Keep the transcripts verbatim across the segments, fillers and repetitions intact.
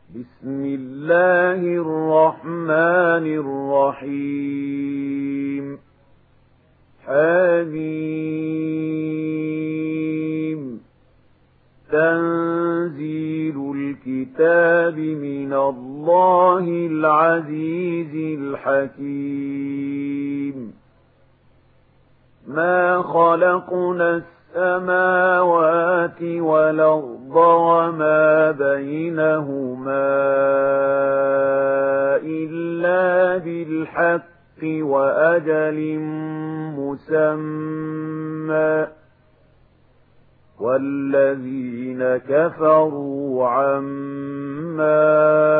بسم الله الرحمن الرحيم حميم تنزيل الكتاب من الله العزيز الحكيم ما خلقنا السماوات والأرض وما بينهما إلا بالحق وأجل مسمى والذين كفروا عما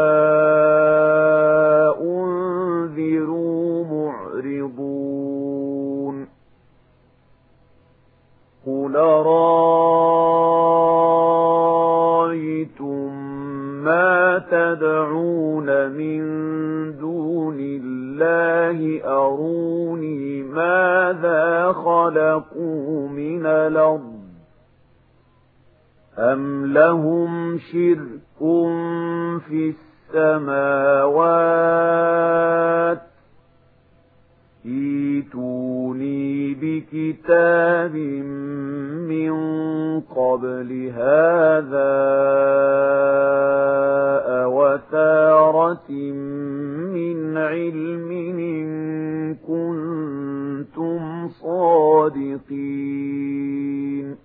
أنذروا معرضون قل أرأيتم ما تدعون من دون الله أروني ماذا خلقوا من الأرض أم لهم شرك في السماوات ائتوني بكتاب من قبل هذا أوثارة من علم إن كنتم صادقين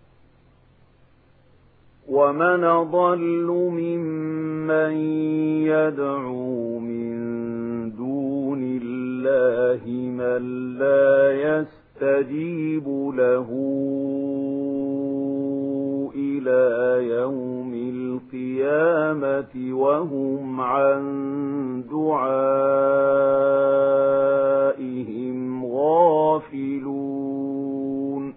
ومن أضل ممن يدعو من دون الله من لا يستجيب له إلى يوم القيامة وهم عن دعائهم غافلون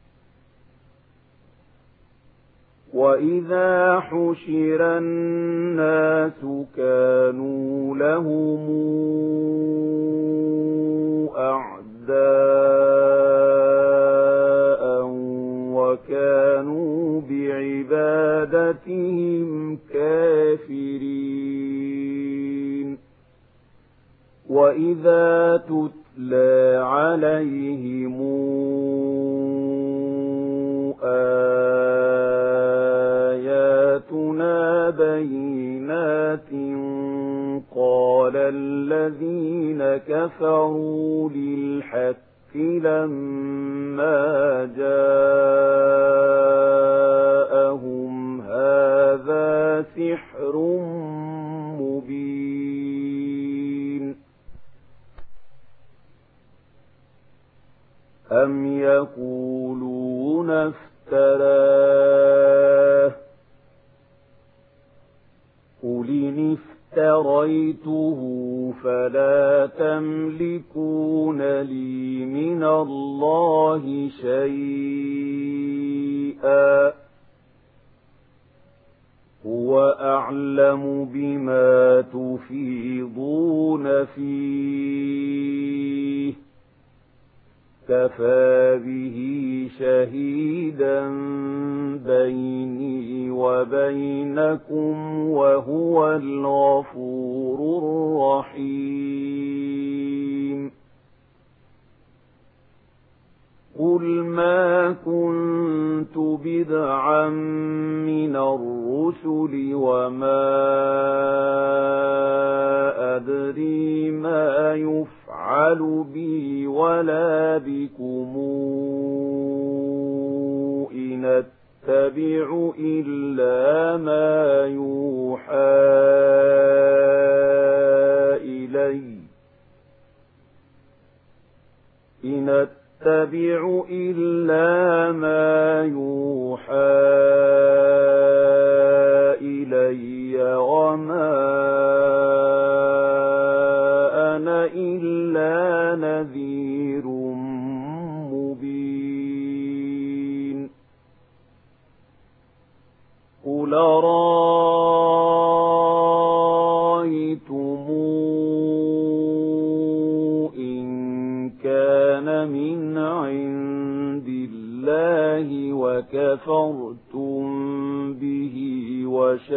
وإذا حشر الناس كانوا لهم أعداء وكانوا بعبادتهم كافرين وإذا تتلى عليهم آياتنا بينات قال الذين كفروا للحق لما جاءهم هذا سحر مبين أم يقولون افتراه قل إن افتريته فلا تملكون لي من الله شيئا هو أعلم بما تفيضون فيه كفى به شهيدا بيني وبينكم وهو الغفور الرحيم قل ما كنت بدعا من الرسل وما أدري ما يفعل بي ولا بكم إن أتبع إلا ما يوحى إلي إن أتبع إلا ما يوحى إلي وما أنا إلا نذير مبين قل أرأيتم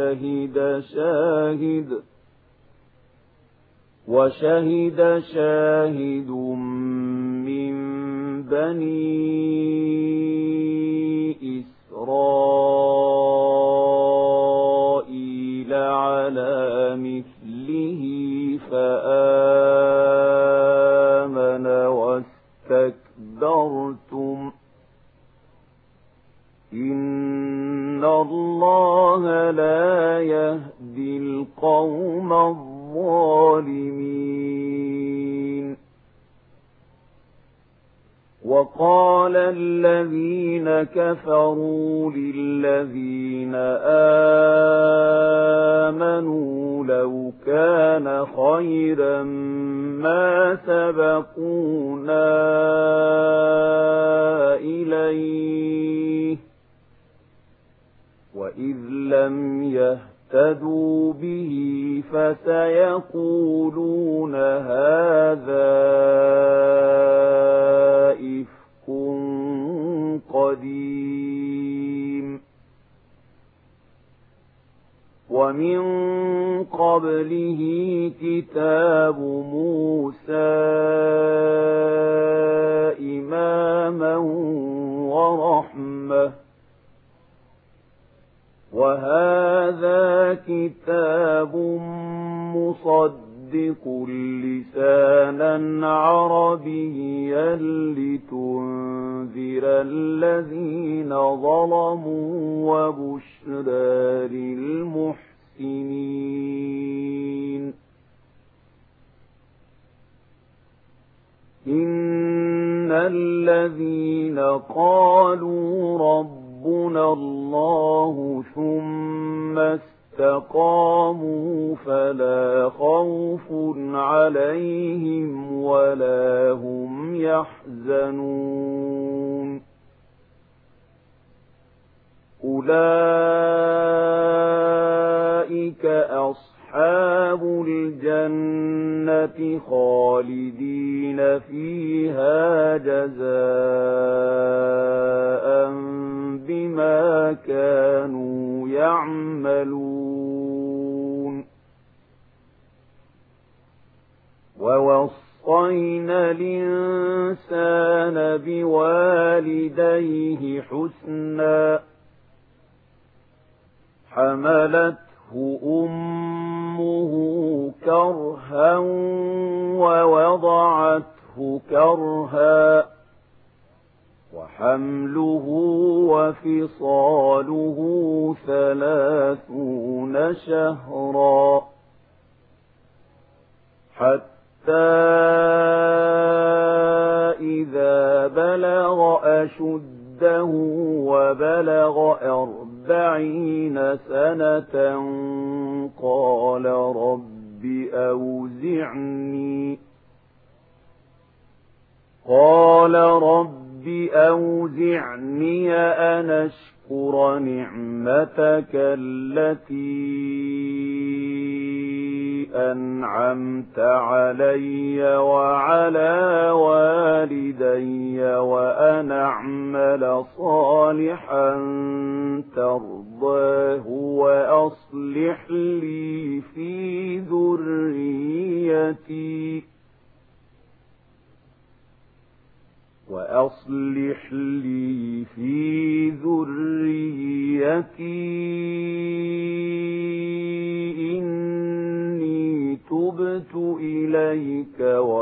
وشهد شاهد وشهد شاهد من بني إسرائيل على مثله فآمن واستكبرتم إن الله لا يهدي القوم الظالمين. وقال الذين كفروا للذين آمنوا لو كان خيرا ما سبقونا إليه وإذ لم يهتدوا به فسيقولون هذا إفك قديم. ومن قبله كتاب موسى إماما ورحمة وهذا كتاب مصدق لسانا عربيا لتنذر الذين ظلموا وبشرى للمحسنين. إن الذين قالوا ربنا الله ثم استقاموا فلا خوف عليهم ولا هم يحزنون. أولئك أصحاب الجنة خالدين فيها جزاء بما كانوا يعملون. ووصينا الإنسان بوالديه حسنا حملته أمه كرها ووضعته كرها وحمله وفصاله ثلاثون شهرا حتى إذا بلغ أشده وبلغ أربعين سنة قال رب أوزعني قال رب أوزعني أن أشكر نعمتك التي أنعمت علي وعلى والدي وأن أعمل صالحا ترضاه وأصلح لي في ذريتي وأصلح لي في ذريتي إني تبت إليك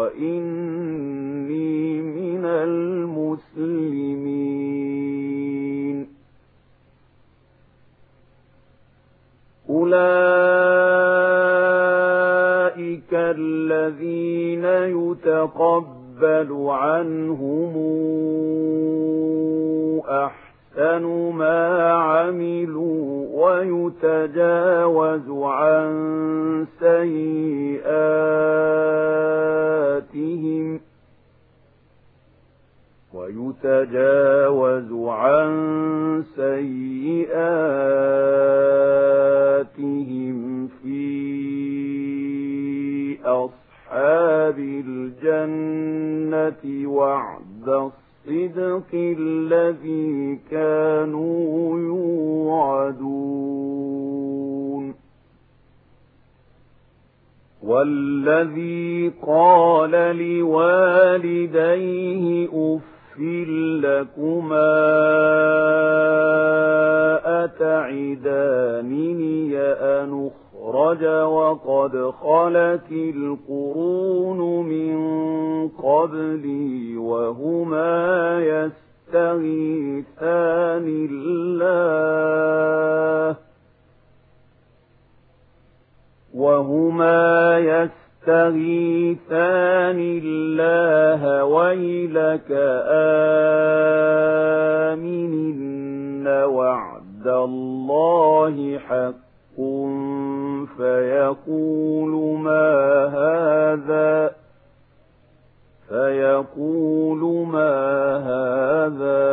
وإني من المسلمين. أولئك الذين يتقبلون يقبل عنهم أحسن ما عملوا ويتجاوز عن سيئاتهم ويتجاوز عن سيئاتهم في أصحاب الجنة وعد الصدق الذي كانوا يوعدون. والذي قال لوالديه أف لكما أتعدانني أن أخرج وقد خلت القرون من قبلي وهما يستغيثان الله وهما يستغيثان الله ويلك آمن إن وعد الله حق فيقول ما هذا فيقول ما هذا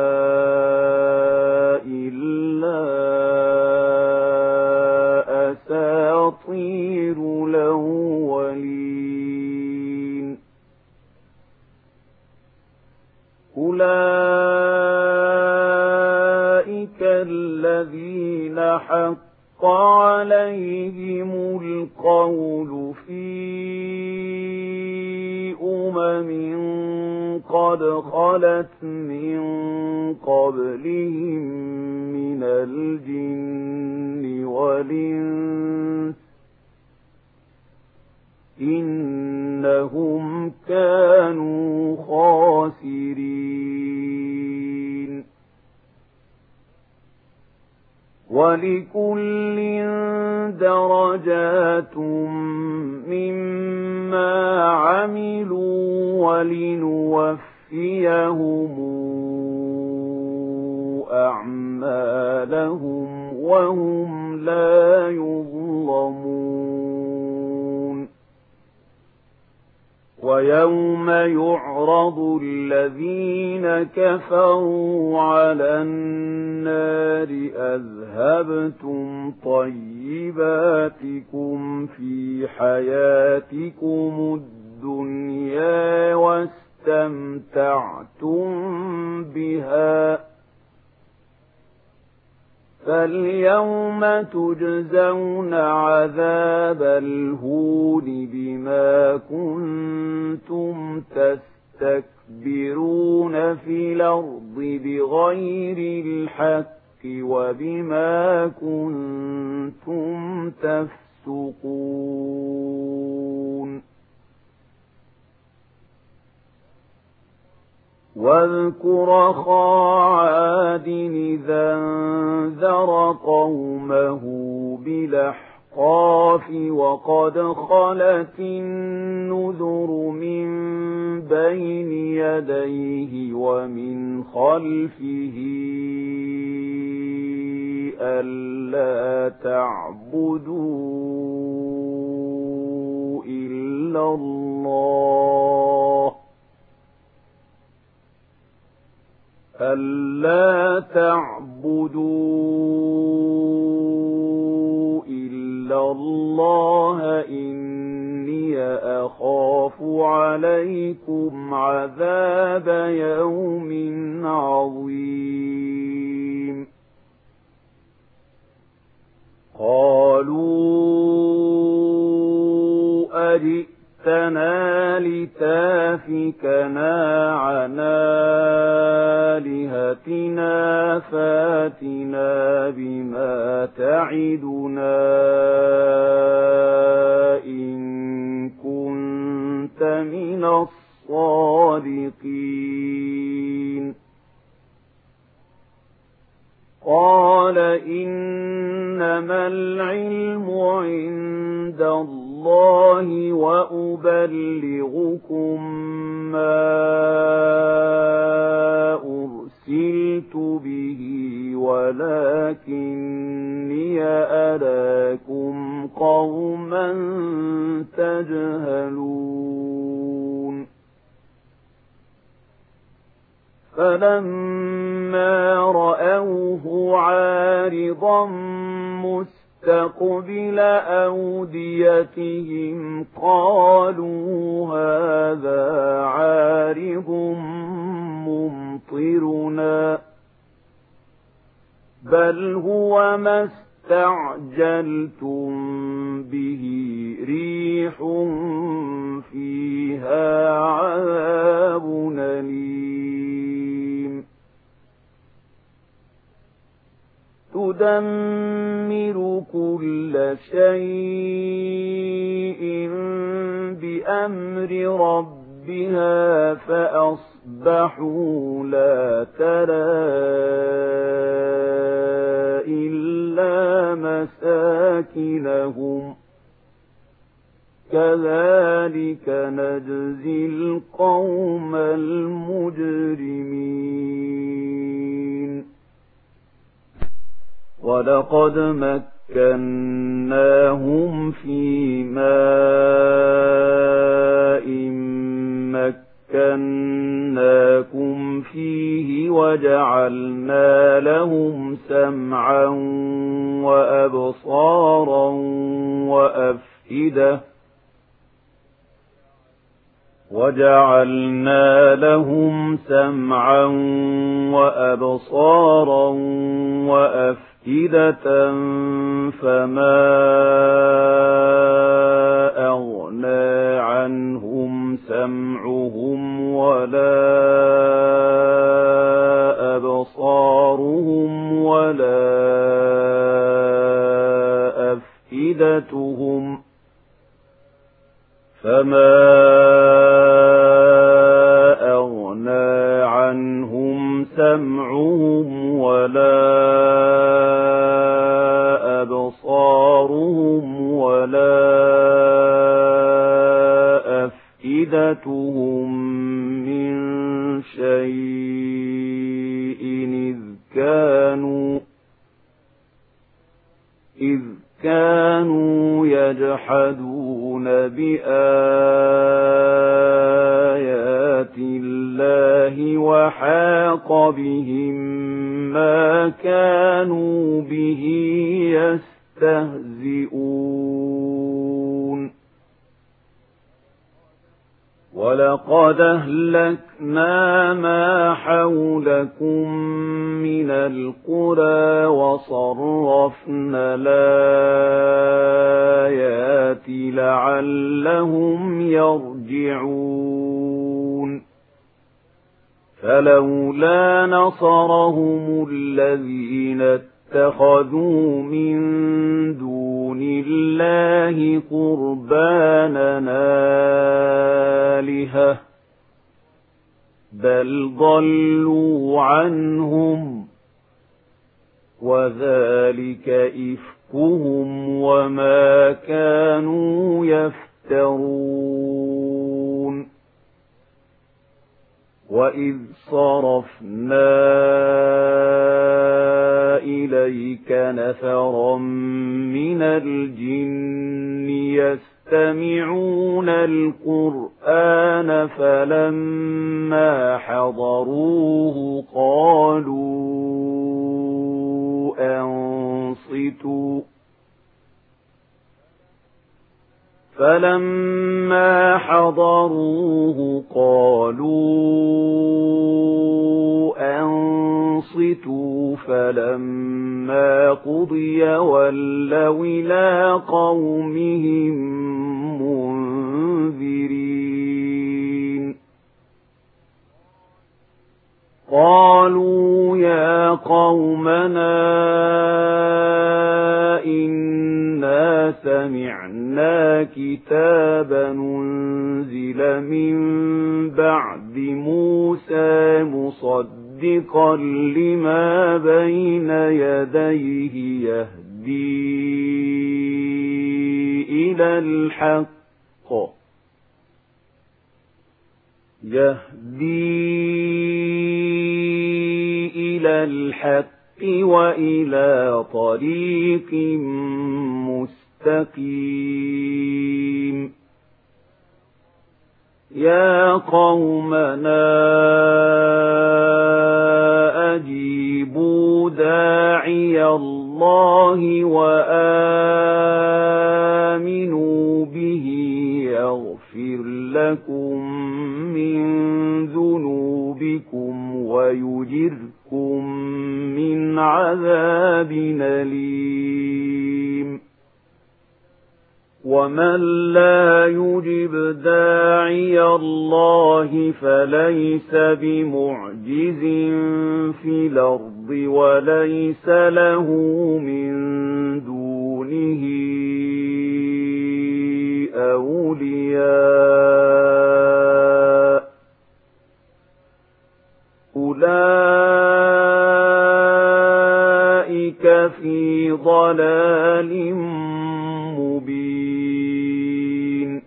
إلا أساطير الأولين أولئك الذين حق عليهم القول في أمم قد خلت من قبلهم من الجن والإنس إنهم كانوا خاسرين ولكل درجات مما عملوا ولنوفيهم أعمالهم وهم لا يظلمون ويوم يعرض الذين كفروا على النار أذهبتم طيباتكم في حياتكم الدنيا واستمتعتم بها فاليوم تجزون عذاب الهون بما كنتم تستكبرون في الأرض بغير الحق وبما كنتم تفسقون واذكر أخا عاد إذا انذر قومه بالأحقاف وقد خلت النذر من بين يديه ومن خلفه ألا تعبدوا إلا الله ألا تعبدوا إلا الله إني أخاف عليكم عذاب يوم عظيم قالوا أجئتنا لتافكنا عن آلهتنا فاتنا بما تعدنا إن كنت من الصادقين قال إنما العلم عند الله وأبلغكم ما أرسلت به ولكني أراكم قوما تجهلون فلما رأوه عارضا مستقبل أوديتهم قالوا هذا عارض ممطرنا بل هو ما استعجلتم به ريح فيها عذاب أليم تدمر كل شيء بأمر ربها فأصبحوا لا ترى إلا مساكنهم كذلك نجزي القوم المجرمين ولقد مكناهم في ماء مكناكم فيه وجعلنا لهم سمعا وأبصارا وأفئدة وجعلنا لهم سمعا وأبصارا وأفئدة فما أغنى عنهم سمعهم ولا أبصارهم ولا أفئدتهم فما أغنى عنهم سمعهم ولا أبصارهم ولا أفئدتهم من شيء إذ كانوا إذ كانوا يجحدون بآيات الله وحاق بهم ما كانوا به يستهزئون ولقد أهلكنا ما حولكم من القرى وصرفنا الآيات لعلهم يرجعون فلولا نصرهم الذين اتخذوا من دون الله قربانا آلهة بل ضلوا عنهم وذلك إفكهم وما كانوا يفترون وإذ صرفنا إليك نفرا من الجن يستمعون القرآن فلما حضروه قالوا أنصتوا فلما حضروه قالوا أنصتوا فلما قضي ولوا إلى قومهم منذرين قالوا يا قومنا إنا سمعنا كتابا أنزل من بعد موسى مصدقا لما بين يديه يهدي إلى الحق يهدي إلى الحق وإلى طريق مستقيم يا قومنا أجيبوا داعي الله وآمنوا به يغفر لكم من ذنوبكم ويجركم من عذاب أليم ومن لا يجب داعي الله فليس بمعجز في الأرض وليس له من دونه أولياء أولئك في ضلال مبين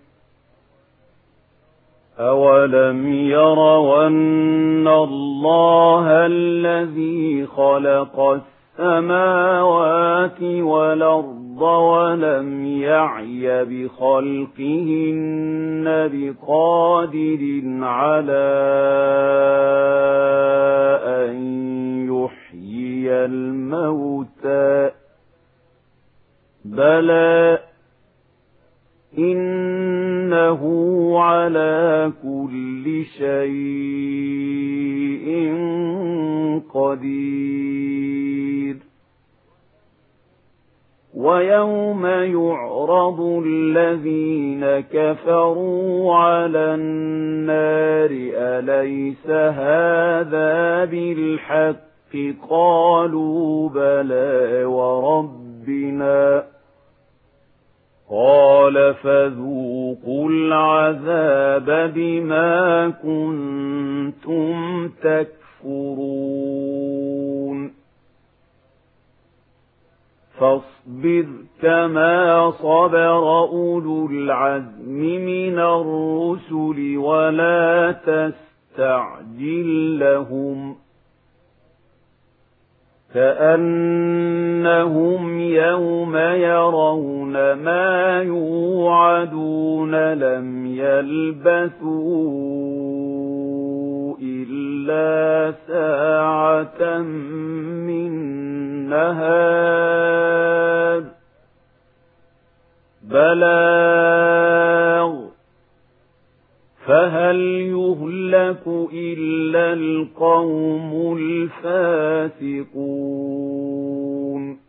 أولم يروا أن الله الذي خلق السماوات والأرض ولم يعي بخلقهن بقادر على أن يحيي الموتى بلى إنه على كل شيء قدير ويوم يعرض الذين كفروا على النار أليس هذا بالحق قالوا بلى وربنا قال فذوقوا العذاب بما كنتم تكفرون فاصبر كما صبر أولو العزم من الرسل ولا تستعجل لهم كأنهم يوم يرون ما يوعدون لم يلبثوا إلا ساعة من نهار بلاغ فهل يهلك إلا القوم الفاسقون